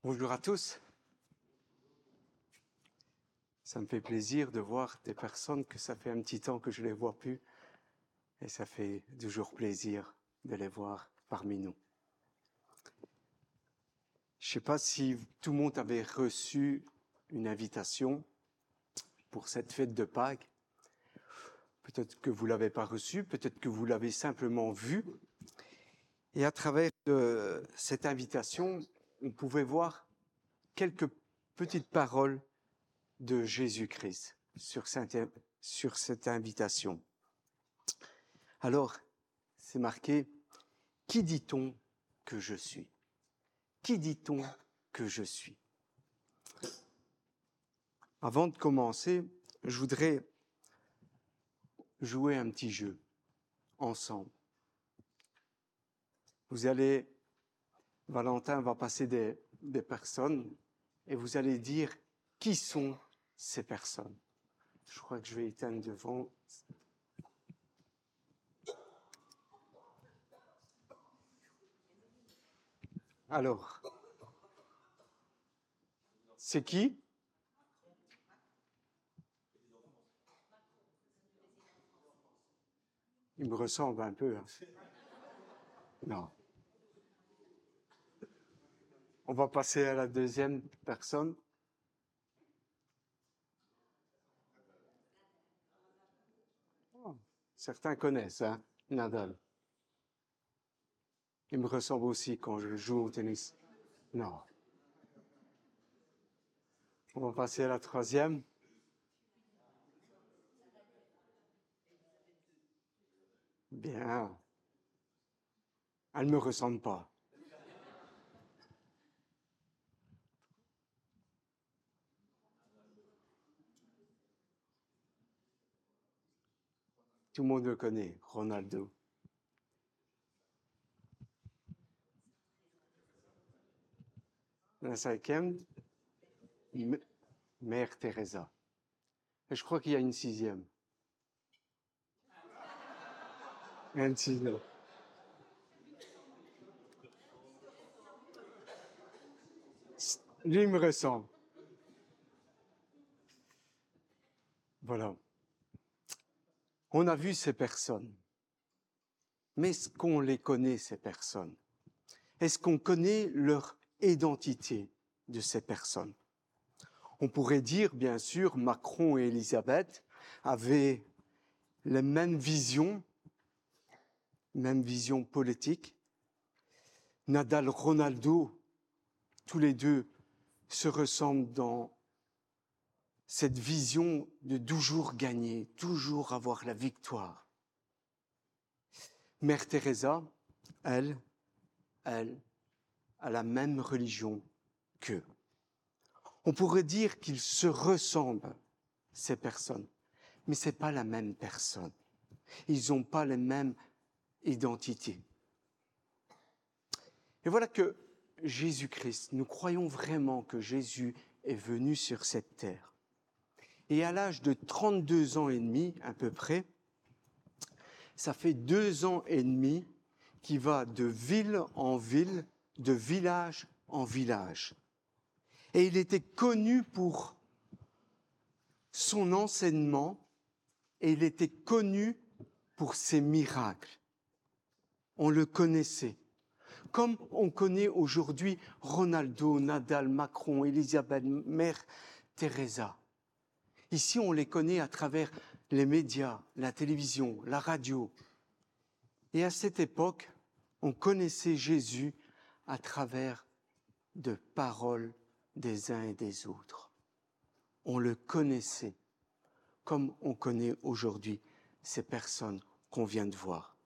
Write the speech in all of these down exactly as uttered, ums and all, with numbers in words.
Bonjour à tous. Ça me fait plaisir de voir des personnes que ça fait un petit temps que je ne les vois plus. Et ça fait toujours plaisir de les voir parmi nous. Je ne sais pas si tout le monde avait reçu une invitation pour cette fête de Pâques. Peut-être que vous ne l'avez pas reçue, peut-être que vous l'avez simplement vue. Et à travers de cette invitation, on pouvait voir quelques petites paroles de Jésus-Christ sur cette, sur cette invitation. Alors, c'est marqué « Qui dit-on que je suis ?» Qui dit-on que je suis? Avant de commencer, je voudrais jouer un petit jeu ensemble. Vous allez, Valentin va passer des, des personnes et vous allez dire qui sont ces personnes. Je crois que je vais éteindre devant. Alors, c'est qui? Il me ressemble un peu. Hein. Non. On va passer à la deuxième personne. Oh, certains connaissent, hein, Nadal. Il me ressemble aussi quand je joue au tennis. Non. On va passer à la troisième. Bien. Elle ne me ressemble pas. Tout le monde le connaît, Ronaldo. La cinquième, Mère Teresa. Et je crois qu'il y a une sixième. Une sixième. Lui, il me ressemble. Voilà. On a vu ces personnes. Mais est-ce qu'on les connaît, ces personnes? Est-ce qu'on connaît leur identité de ces personnes? On pourrait dire, bien sûr, Macron et Elisabeth avaient les mêmes visions, même vision politique. Nadal, Ronaldo, tous les deux se ressemblent dans cette vision de toujours gagner, toujours avoir la victoire. Mère Teresa, elle, elle, a la même religion qu'eux. On pourrait dire qu'ils se ressemblent, ces personnes, mais c'est pas la même personne. Ils n'ont pas les mêmes identités. Et voilà que Jésus-Christ, nous croyons vraiment que Jésus est venu sur cette terre. Et à l'âge de trente-deux ans et demi, à peu près, ça fait deux ans et demi qu'il va de ville en ville, de village en village. Et il était connu pour son enseignement et il était connu pour ses miracles. On le connaissait. Comme on connaît aujourd'hui Ronaldo, Nadal, Macron, Elisabeth, Mère Teresa. Ici, on les connaît à travers les médias, la télévision, la radio. Et à cette époque, on connaissait Jésus à travers de paroles des uns et des autres. On le connaissait comme on connaît aujourd'hui ces personnes qu'on vient de voir.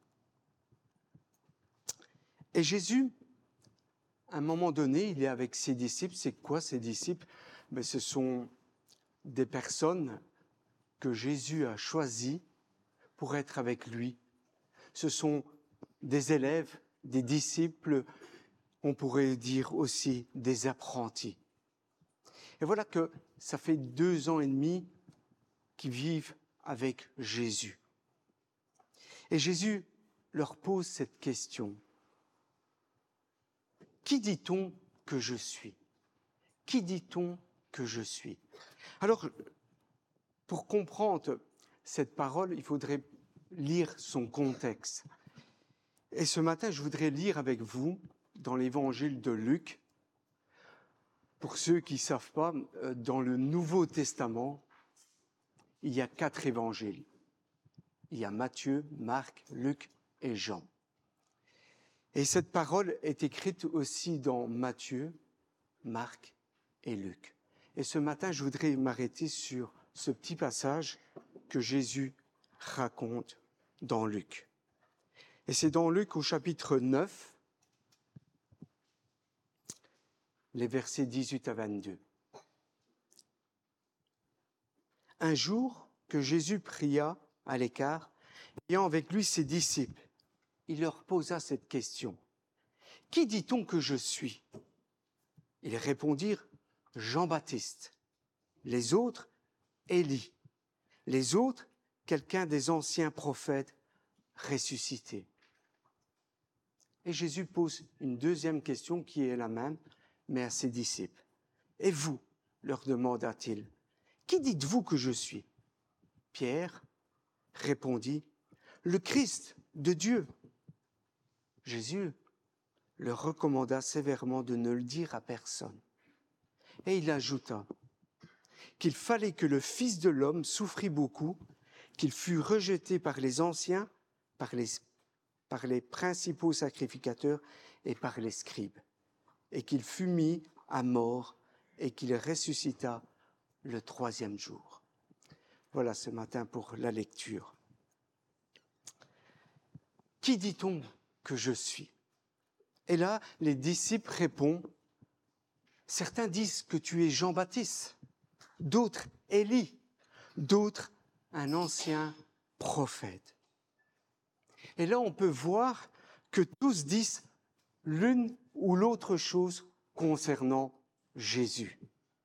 Et Jésus, à un moment donné, il est avec ses disciples. C'est quoi ces disciples? Ben, ce sont des personnes que Jésus a choisies pour être avec lui. Ce sont des élèves, des disciples, on pourrait dire aussi des apprentis. Et voilà que ça fait deux ans et demi qu'ils vivent avec Jésus. Et Jésus leur pose cette question. Qui dit-on que je suis? Qui dit-on que je suis? Alors, pour comprendre cette parole, il faudrait lire son contexte. Et ce matin, je voudrais lire avec vous dans l'évangile de Luc. Pour ceux qui ne savent pas, dans le Nouveau Testament, il y a quatre évangiles. Il y a Matthieu, Marc, Luc et Jean. Et cette parole est écrite aussi dans Matthieu, Marc et Luc. Et ce matin, je voudrais m'arrêter sur ce petit passage que Jésus raconte dans Luc. Et c'est dans Luc au chapitre neuf, les versets dix-huit à vingt-deux. Un jour que Jésus pria à l'écart, ayant avec lui ses disciples, il leur posa cette question. « Qui dit-on que je suis ?» Ils répondirent « Jean-Baptiste ». Les autres, « Élie ». Les autres, quelqu'un des anciens prophètes ressuscités. Et Jésus pose une deuxième question qui est la même, mais à ses disciples. « Et vous ?» leur demanda-t-il. « Qui dites-vous que je suis ?» Pierre répondit « Le Christ de Dieu ». Jésus leur recommanda sévèrement de ne le dire à personne. Et il ajouta qu'il fallait que le Fils de l'homme souffrit beaucoup, qu'il fût rejeté par les anciens, par les, par les principaux sacrificateurs et par les scribes, et qu'il fût mis à mort et qu'il ressuscita le troisième jour. Voilà ce matin pour la lecture. Qui dit-on que je suis? Et là, les disciples répondent, certains disent que tu es Jean-Baptiste, d'autres Élie, d'autres un ancien prophète. Et là, on peut voir que tous disent l'une ou l'autre chose concernant Jésus.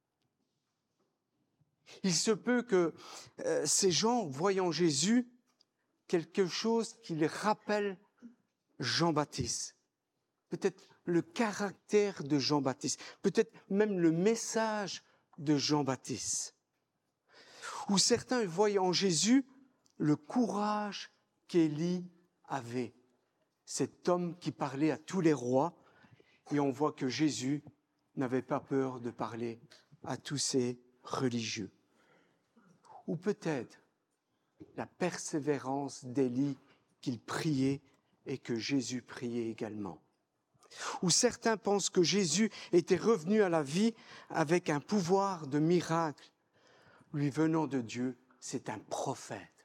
Il se peut que euh, ces gens, voyant Jésus, quelque chose qui les rappelle Jean-Baptiste. Peut-être le caractère de Jean-Baptiste, peut-être même le message de Jean-Baptiste. Ou certains voient en Jésus le courage qu'Élie avait, cet homme qui parlait à tous les rois, et on voit que Jésus n'avait pas peur de parler à tous ces religieux. Ou peut-être la persévérance d'Élie qu'il priait et que Jésus priait également. Ou certains pensent que Jésus était revenu à la vie avec un pouvoir de miracle. Lui venant de Dieu, c'est un prophète.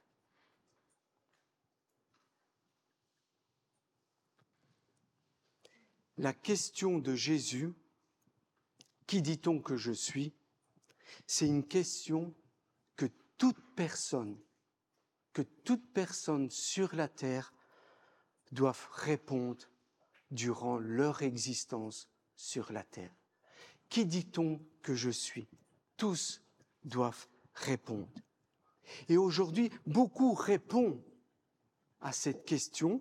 La question de Jésus, qui dit-on que je suis? C'est une question que toute personne, que toute personne sur la terre doivent répondre durant leur existence sur la terre. Qui dit-on que je suis? Tous doivent répondre. Et aujourd'hui, beaucoup répondent à cette question.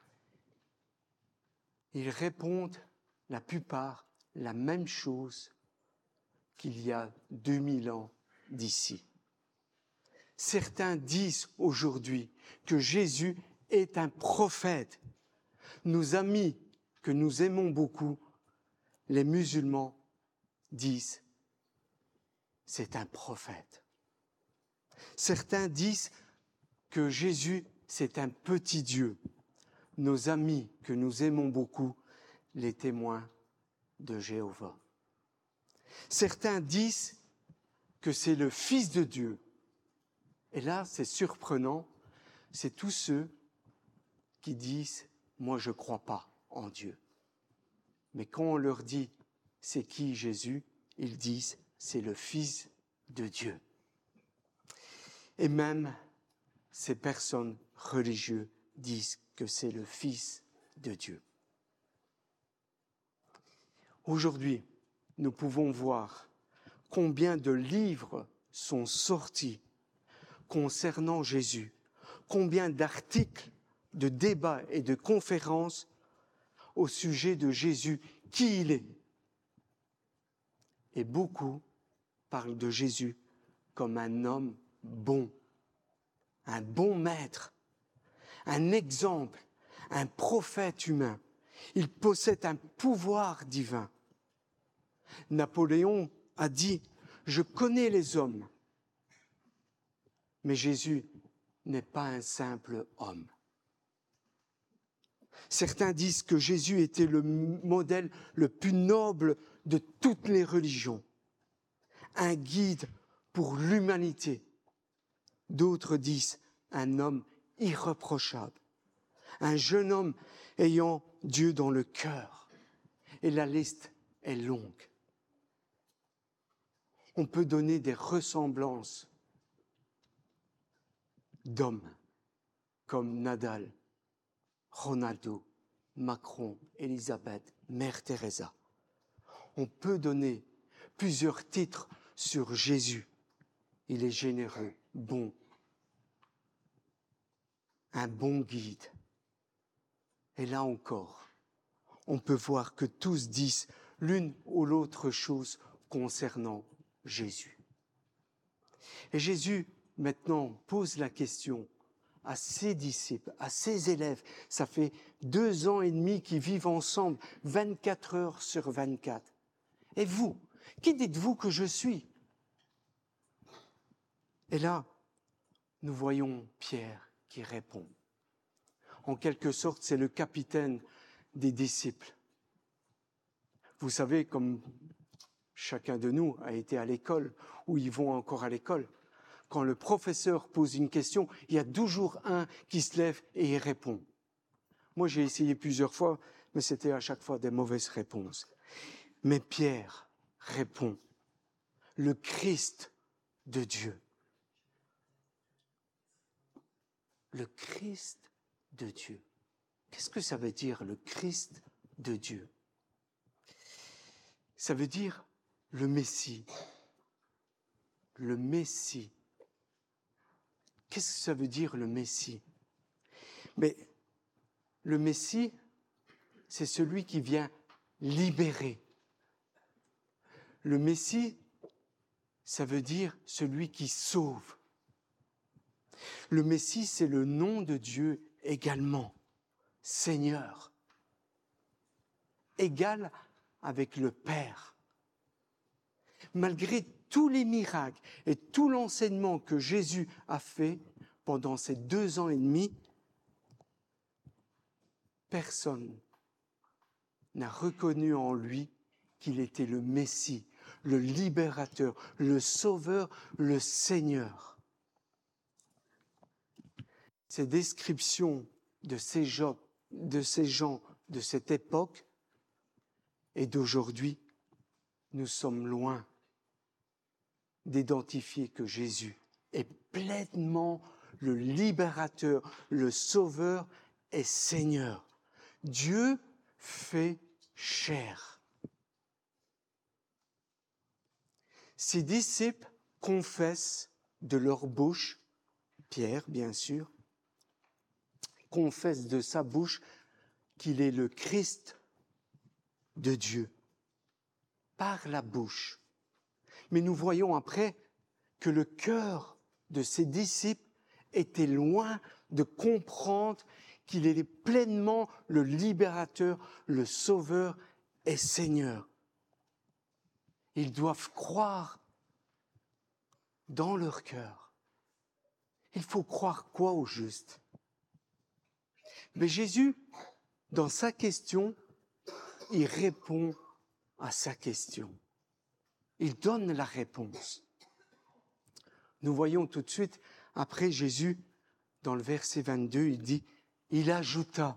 Ils répondent, la plupart, la même chose qu'il y a deux mille ans d'ici. Certains disent aujourd'hui que Jésus est un prophète. Nos amis que nous aimons beaucoup, les musulmans, disent c'est un prophète. Certains disent que Jésus c'est un petit Dieu. Nos amis que nous aimons beaucoup, les témoins de Jéhovah. Certains disent que c'est le Fils de Dieu. Et là, c'est surprenant, c'est tous ceux qui disent « moi je ne crois pas en Dieu ». Mais quand on leur dit « c'est qui Jésus ?», ils disent « c'est le Fils de Dieu ». Et même ces personnes religieuses disent que c'est le Fils de Dieu. Aujourd'hui, nous pouvons voir combien de livres sont sortis concernant Jésus, combien d'articles, de débats et de conférences au sujet de Jésus, qui il est, Et beaucoup parlent de Jésus comme un homme bon, un bon maître, un exemple, un prophète humain. Il possède un pouvoir divin. Napoléon a dit « Je connais les hommes ». Mais Jésus n'est pas un simple homme. Certains disent que Jésus était le modèle le plus noble de toutes les religions, un guide pour l'humanité. D'autres disent un homme irréprochable, un jeune homme ayant Dieu dans le cœur. Et la liste est longue. On peut donner des ressemblances d'hommes comme Nadal, Ronaldo, Macron, Élisabeth, Mère Teresa. On peut donner plusieurs titres sur Jésus. Il est généreux, bon, un bon guide. Et là encore, on peut voir que tous disent l'une ou l'autre chose concernant Jésus. Et Jésus, maintenant, pose la question à ses disciples, à ses élèves. Ça fait deux ans et demi qu'ils vivent ensemble, vingt-quatre heures sur vingt-quatre. Et vous, qui dites-vous que je suis ? Et là, nous voyons Pierre qui répond. En quelque sorte, c'est le capitaine des disciples. Vous savez, comme chacun de nous a été à l'école, ou ils vont encore à l'école, quand le professeur pose une question, il y a toujours un qui se lève et il répond. Moi, j'ai essayé plusieurs fois, mais c'était à chaque fois des mauvaises réponses. Mais Pierre répond, le Christ de Dieu. Le Christ de Dieu. Qu'est-ce que ça veut dire, le Christ de Dieu ? Ça veut dire le Messie. Le Messie. Qu'est-ce que ça veut dire, le Messie ? Mais le Messie, c'est celui qui vient libérer. Le Messie, ça veut dire celui qui sauve. Le Messie, c'est le nom de Dieu également, Seigneur, égal avec le Père. Malgré tous les miracles et tout l'enseignement que Jésus a fait pendant ces deux ans et demi, personne n'a reconnu en lui qu'il était le Messie, le libérateur, le sauveur, le Seigneur. Ces descriptions de ces gens, de ces gens de cette époque et d'aujourd'hui, nous sommes loin d'identifier que Jésus est pleinement le libérateur, le sauveur et Seigneur. Dieu fait chair. Ses disciples confessent de leur bouche, Pierre bien sûr, confesse de sa bouche qu'il est le Christ de Dieu, par la bouche. Mais nous voyons après que le cœur de ses disciples était loin de comprendre qu'il est pleinement le libérateur, le sauveur et Seigneur. Ils doivent croire dans leur cœur. Il faut croire quoi au juste ? Mais Jésus, dans sa question, il répond à sa question. Il donne la réponse. Nous voyons tout de suite, après Jésus, dans le verset vingt-deux, il dit, il ajouta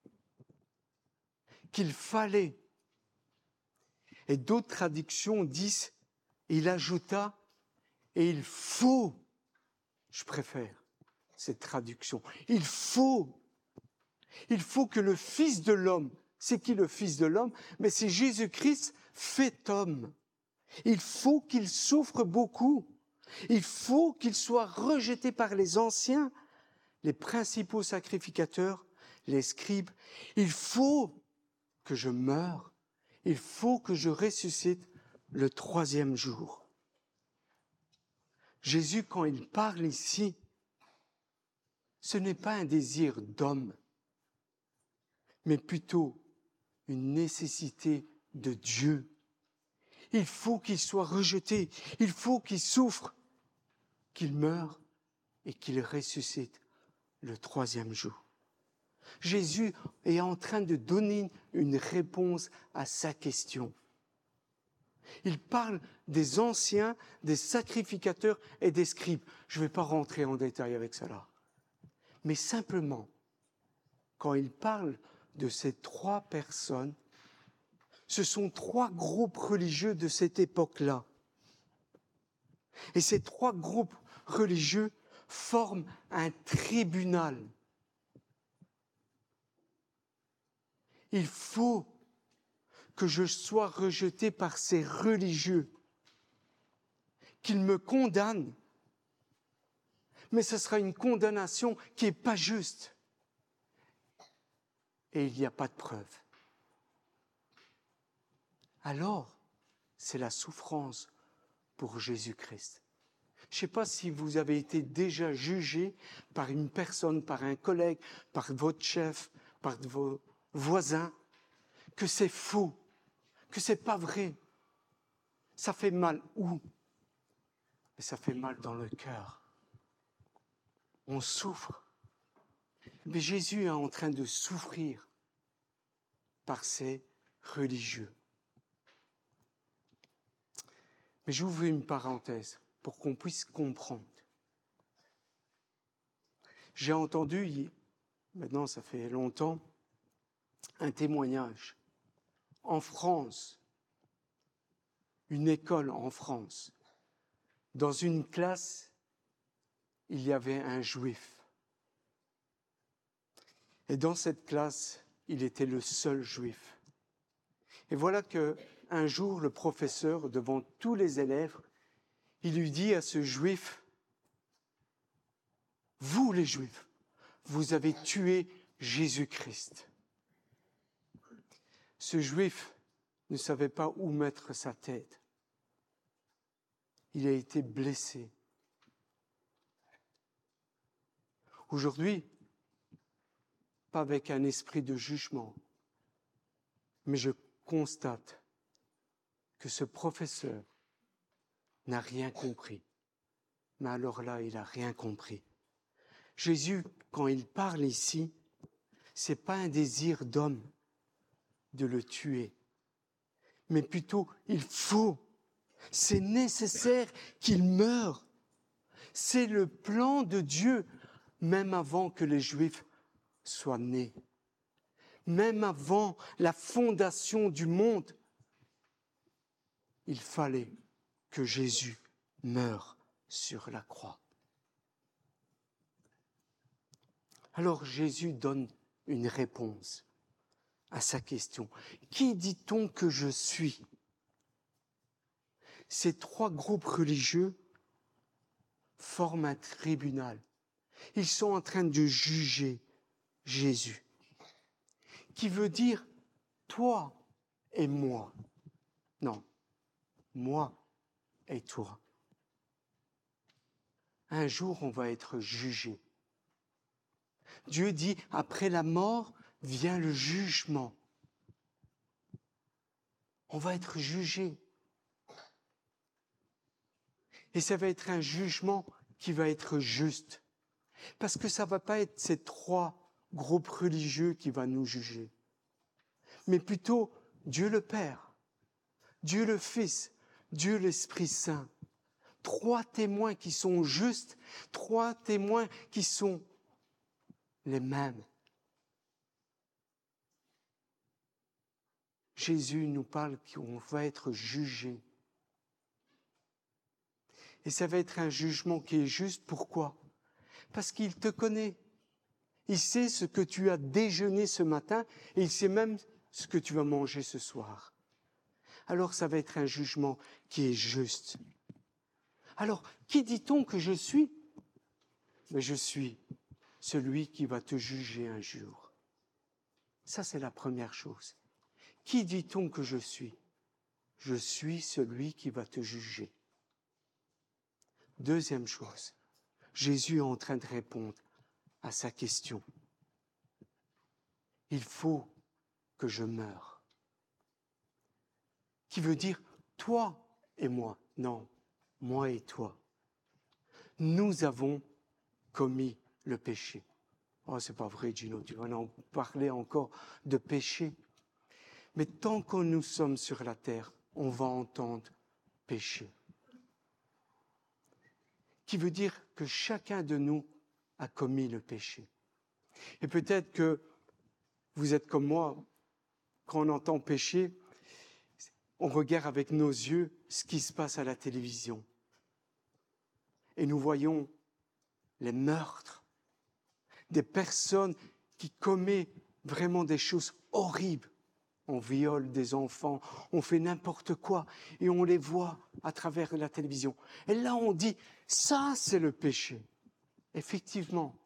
qu'il fallait. Et d'autres traductions disent, il ajouta et il faut. Je préfère cette traduction. Il faut. Il faut que le Fils de l'homme, c'est qui le Fils de l'homme ? Mais c'est Jésus-Christ fait homme. Il faut qu'il souffre beaucoup. Il faut qu'il soit rejeté par les anciens, les principaux sacrificateurs, les scribes. Il faut que je meure. Il faut que je ressuscite le troisième jour. Jésus, quand il parle ici, ce n'est pas un désir d'homme, mais plutôt une nécessité de Dieu. Il faut qu'il soit rejeté, il faut qu'il souffre, qu'il meure et qu'il ressuscite le troisième jour. Jésus est en train de donner une réponse à sa question. Il parle des anciens, des sacrificateurs et des scribes. Je ne vais pas rentrer en détail avec cela. Mais simplement, quand il parle de ces trois personnes, ce sont trois groupes religieux de cette époque-là. Et ces trois groupes religieux forment un tribunal. Il faut que je sois rejeté par ces religieux, qu'ils me condamnent, mais ce sera une condamnation qui n'est pas juste. Et il n'y a pas de preuve. Alors, c'est la souffrance pour Jésus-Christ. Je ne sais pas si vous avez été déjà jugé par une personne, par un collègue, par votre chef, par vos voisins, que c'est faux, que c'est pas vrai. Ça fait mal où? Mais ça fait mal dans le cœur. On souffre. Mais Jésus est en train de souffrir par ces religieux. Mais j'ouvre une parenthèse pour qu'on puisse comprendre. J'ai entendu, maintenant ça fait longtemps, un témoignage. En France, une école en France, dans une classe, il y avait un juif. Et dans cette classe, il était le seul juif. Et voilà qu'un jour, le professeur, devant tous les élèves, il lui dit à ce juif, « Vous les juifs, vous avez tué Jésus-Christ. » Ce juif ne savait pas où mettre sa tête. Il a été blessé. Aujourd'hui, pas avec un esprit de jugement, mais je constate que ce professeur n'a rien compris. Mais alors là, il n'a rien compris. Jésus, quand il parle ici, ce n'est pas un désir d'homme de le tuer, mais plutôt, il faut, c'est nécessaire qu'il meure. C'est le plan de Dieu, même avant que les Juifs soient nés. Même avant la fondation du monde, il fallait que Jésus meure sur la croix. Alors Jésus donne une réponse à sa question. Qui dit-on que je suis? Ces trois groupes religieux forment un tribunal. Ils sont en train de juger Jésus, qui veut dire toi et moi. Non, moi et toi. Un jour, on va être jugé. Dieu dit, après la mort, vient le jugement. On va être jugé. Et ça va être un jugement qui va être juste. Parce que ça ne va pas être ces trois groupes religieux qui vont nous juger. Mais plutôt Dieu le Père, Dieu le Fils, Dieu l'Esprit Saint. Trois témoins qui sont justes, trois témoins qui sont les mêmes. Jésus nous parle qu'on va être jugé. Et ça va être un jugement qui est juste. Pourquoi? Parce qu'il te connaît. Il sait ce que tu as déjeuné ce matin et il sait même ce que tu vas manger ce soir. Alors ça va être un jugement qui est juste. Alors, qui dit-on que je suis? Mais je suis celui qui va te juger un jour. Ça, c'est la première chose. Qui dit-on que je suis? je suis celui qui va te juger. Deuxième chose, Jésus est en train de répondre à sa question. Il faut que je meure. Qui veut dire toi et moi. Non, moi et toi. Nous avons commis le péché. Oh, c'est pas vrai, Gino, tu vas en parler encore de péché. Mais tant que nous sommes sur la terre, on va entendre péché. Qui veut dire que chacun de nous a commis le péché. Et peut-être que vous êtes comme moi, quand on entend péché, on regarde avec nos yeux ce qui se passe à la télévision. Et nous voyons les meurtres, des personnes qui commettent vraiment des choses horribles. On viole des enfants, on fait n'importe quoi et on les voit à travers la télévision. Et là, on dit, ça, c'est le péché. Effectivement.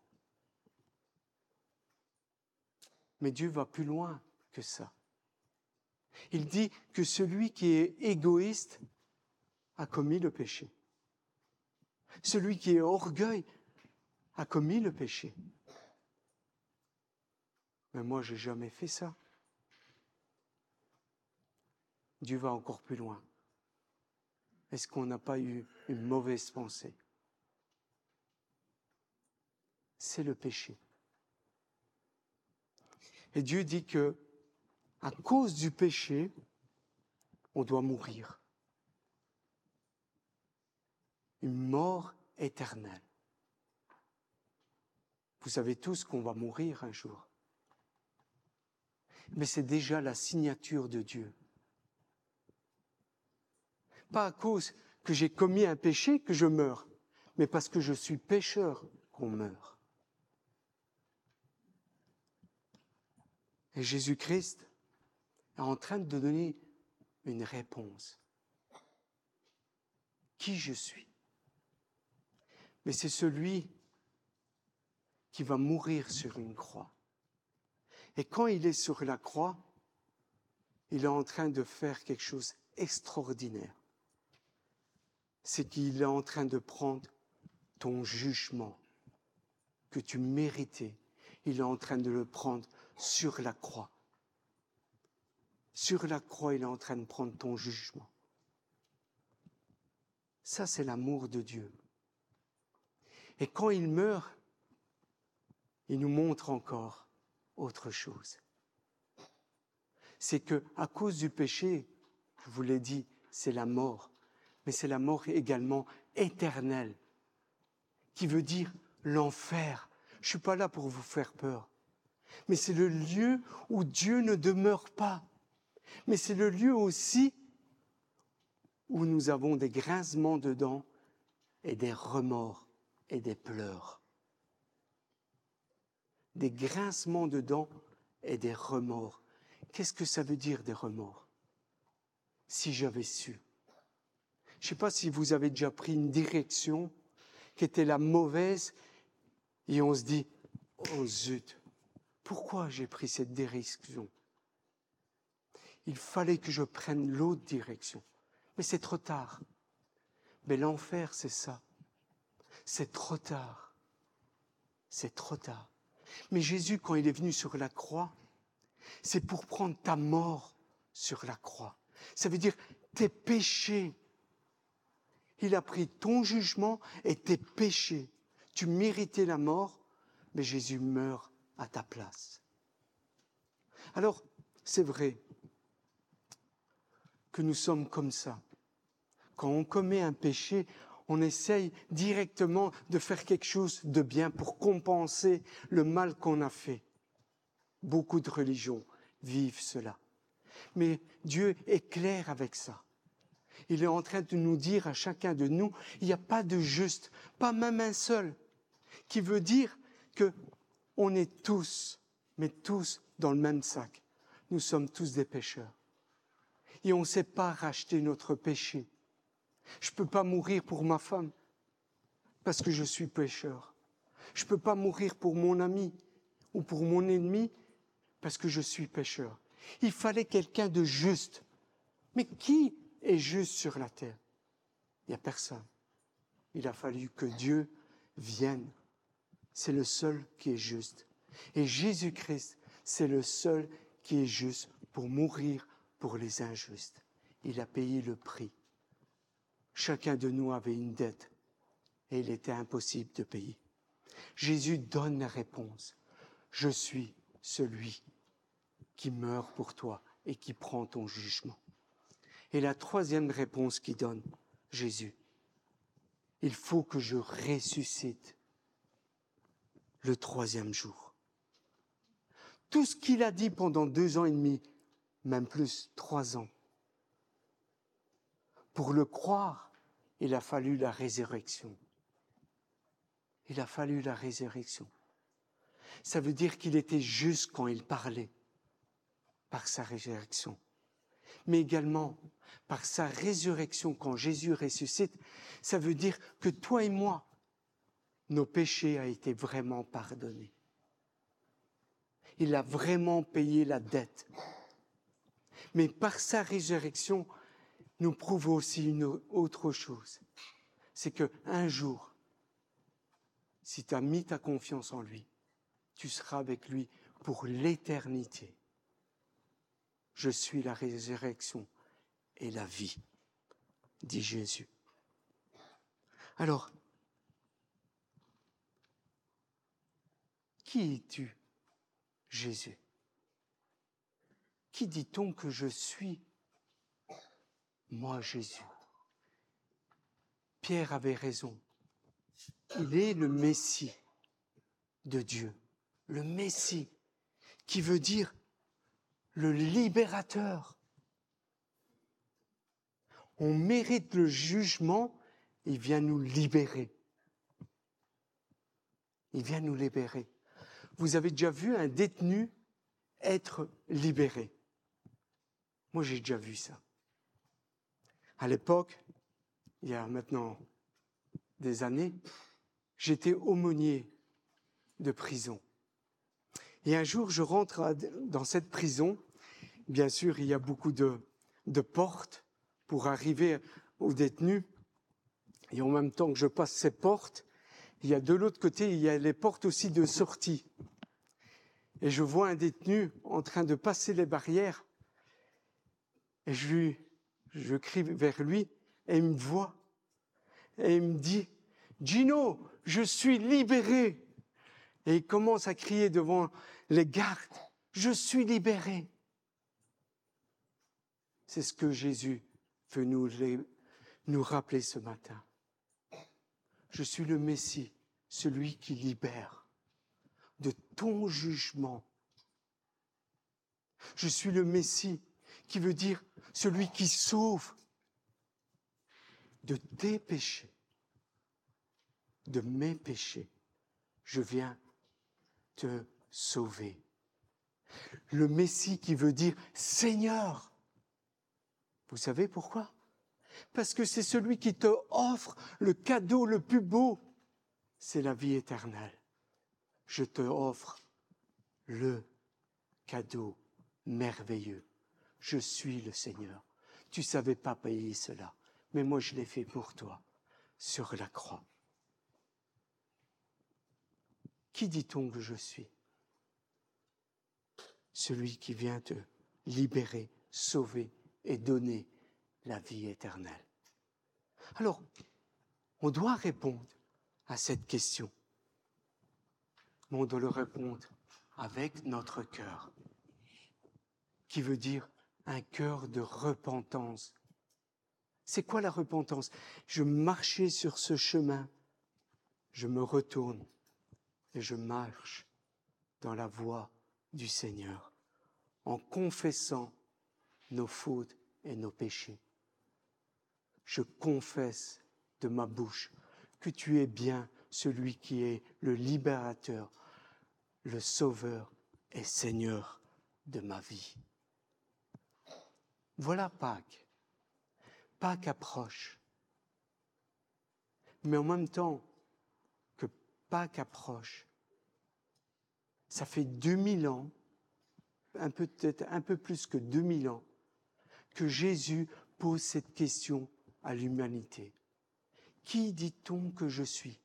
Mais Dieu va plus loin que ça. Il dit que celui qui est égoïste a commis le péché. Celui qui est orgueil a commis le péché. Mais moi, je n'ai jamais fait ça. Dieu va encore plus loin. Est-ce qu'on n'a pas eu une mauvaise pensée? C'est le péché. Et Dieu dit que, à cause du péché, on doit mourir. Une mort éternelle. Vous savez tous qu'on va mourir un jour. Mais c'est déjà la signature de Dieu. Pas à cause que j'ai commis un péché que je meurs, mais parce que je suis pécheur qu'on meurt. Et Jésus-Christ est en train de donner une réponse. Qui je suis? Mais c'est celui qui va mourir sur une croix. Et quand il est sur la croix, il est en train de faire quelque chose d'extraordinaire. C'est qu'il est en train de prendre ton jugement que tu méritais. Il est en train de le prendre sur la croix. Sur la croix, il est en train de prendre ton jugement. Ça, c'est l'amour de Dieu. Et quand il meurt, il nous montre encore autre chose. C'est que à cause du péché, je vous l'ai dit, c'est la mort. Mais c'est la mort également éternelle, qui veut dire l'enfer. Je ne suis pas là pour vous faire peur. Mais c'est le lieu où Dieu ne demeure pas. Mais c'est le lieu aussi où nous avons des grincements de dents et des remords et des pleurs. Des grincements de dents et des remords. Qu'est-ce que ça veut dire des remords? Si j'avais su. Je ne sais pas si vous avez déjà pris une direction qui était la mauvaise et on se dit, oh zut, pourquoi j'ai pris cette direction? Il fallait que je prenne l'autre direction. Mais c'est trop tard. Mais l'enfer, c'est ça. C'est trop tard. C'est trop tard. Mais Jésus, quand il est venu sur la croix, c'est pour prendre ta mort sur la croix. Ça veut dire tes péchés. Il a pris ton jugement et tes péchés. Tu méritais la mort, mais Jésus meurt à ta place. Alors, c'est vrai que nous sommes comme ça. Quand on commet un péché, on essaye directement de faire quelque chose de bien pour compenser le mal qu'on a fait. Beaucoup de religions vivent cela. Mais Dieu est clair avec ça. Il est en train de nous dire à chacun de nous, il n'y a pas de juste, pas même un seul, qui veut dire qu'on est tous, mais tous dans le même sac. Nous sommes tous des pécheurs. Et on ne sait pas racheter notre péché. Je ne peux pas mourir pour ma femme parce que je suis pécheur. Je ne peux pas mourir pour mon ami ou pour mon ennemi parce que je suis pécheur. Il fallait quelqu'un de juste Mais qui est juste sur la terre? Il n'y a personne. Il a fallu que Dieu vienne. C'est le seul qui est juste. Et Jésus-Christ, c'est le seul qui est juste pour mourir pour les injustes. Il a payé le prix. Chacun de nous avait une dette et il était impossible de payer. Jésus donne la réponse. Je suis celui qui meurt pour toi et qui prend ton jugement. Et la troisième réponse qu'il donne, Jésus, il faut que je ressuscite le troisième jour. Tout ce qu'il a dit pendant deux ans et demi, même plus, trois ans, pour le croire, il a fallu la résurrection. Il a fallu la résurrection. Ça veut dire qu'il était juste quand il parlait, par sa résurrection. Mais également, par sa résurrection, quand Jésus ressuscite, ça veut dire que toi et moi, nos péchés ont été vraiment pardonnés. Il a vraiment payé la dette. Mais par sa résurrection, nous prouve aussi une autre chose. C'est qu'un jour, si tu as mis ta confiance en lui, tu seras avec lui pour l'éternité. Je suis la résurrection et la vie, dit Jésus. Alors, qui es-tu, Jésus? Qui dit-on que je suis? Moi, Jésus. Pierre avait raison. Il est le Messie de Dieu. Le Messie, qui veut dire le libérateur. On mérite le jugement, il vient nous libérer. Il vient nous libérer. Vous avez déjà vu un détenu être libéré? Moi, j'ai déjà vu ça. À l'époque, il y a maintenant des années, j'étais aumônier de prison. Et un jour, je rentre dans cette prison. Bien sûr, il y a beaucoup de, de portes pour arriver aux détenus. Et en même temps que je passe ces portes, il y a de l'autre côté, il y a les portes aussi de sortie. Et je vois un détenu en train de passer les barrières. Et je, lui, je crie vers lui et il me voit. Et il me dit, « Gino, je suis libéré !» Et il commence à crier devant les gardes, « Je suis libéré !» C'est ce que Jésus veut nous, les, nous rappeler ce matin. Je suis le Messie, celui qui libère de ton jugement. Je suis le Messie qui veut dire celui qui sauve de tes péchés, de mes péchés. Je viens te sauver. Le Messie qui veut dire Seigneur. Vous savez pourquoi? Parce que c'est celui qui te offre le cadeau le plus beau. C'est la vie éternelle. Je te offre le cadeau merveilleux. Je suis le Seigneur. Tu ne savais pas payer cela, mais moi je l'ai fait pour toi sur la croix. Qui dit-on que je suis? Celui qui vient te libérer, sauver et donner la vie éternelle. Alors, on doit répondre à cette question. Mais on doit le répondre avec notre cœur, qui veut dire un cœur de repentance. C'est quoi la repentance? Je marchais sur ce chemin, je me retourne et je marche dans la voie du Seigneur, en confessant nos fautes et nos péchés. Je confesse de ma bouche que tu es bien celui qui est le libérateur, le sauveur et Seigneur de ma vie. Voilà Pâques. Pâques approche. Mais en même temps que Pâques approche, ça fait deux mille ans, un peu, peut-être un peu plus que deux mille ans, que Jésus pose cette question à l'humanité. Qui dit-on que je suis?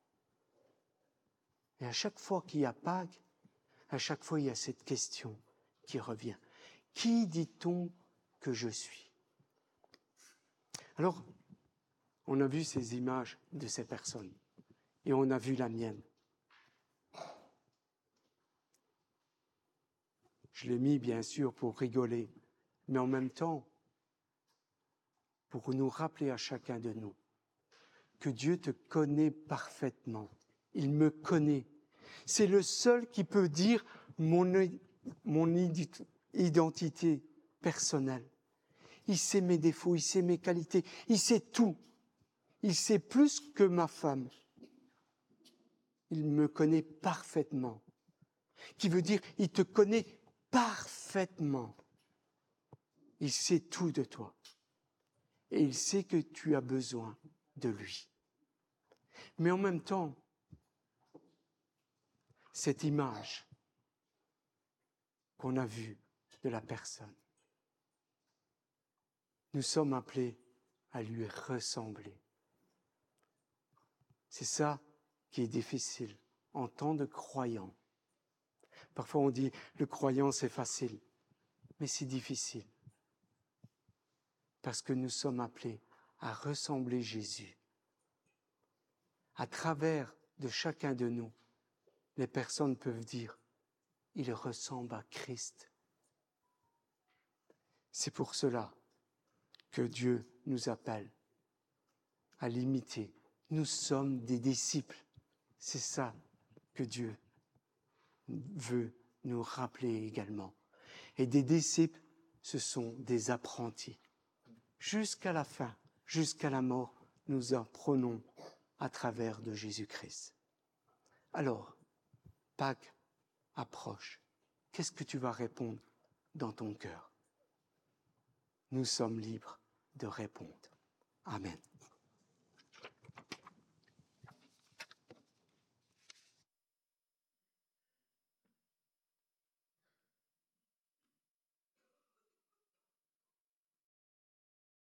Et à chaque fois qu'il y a Pâques, à chaque fois il y a cette question qui revient. Qui dit-on que je suis? Alors, on a vu ces images de ces personnes et on a vu la mienne. Je l'ai mis bien sûr pour rigoler, mais en même temps, pour nous rappeler à chacun de nous que Dieu te connaît parfaitement. Il me connaît. C'est le seul qui peut dire mon, mon identité personnelle. Il sait mes défauts, il sait mes qualités, il sait tout. Il sait plus que ma femme. Il me connaît parfaitement. Qui veut dire, il te connaît parfaitement. Il sait tout de toi. Et il sait que tu as besoin de lui. Mais en même temps, cette image qu'on a vue de la personne, nous sommes appelés à lui ressembler. C'est ça qui est difficile en tant que croyant. Parfois on dit, le croyant c'est facile, mais c'est difficile. Parce que nous sommes appelés à ressembler Jésus. À travers de chacun de nous, les personnes peuvent dire, il ressemble à Christ. C'est pour cela que Dieu nous appelle à l'imiter. Nous sommes des disciples. C'est ça que Dieu veut nous rappeler également. Et des disciples, ce sont des apprentis. Jusqu'à la fin, jusqu'à la mort, nous apprenons à travers de Jésus-Christ. Alors, Pâques approche. Qu'est-ce que tu vas répondre dans ton cœur? Nous sommes libres de répondre. Amen.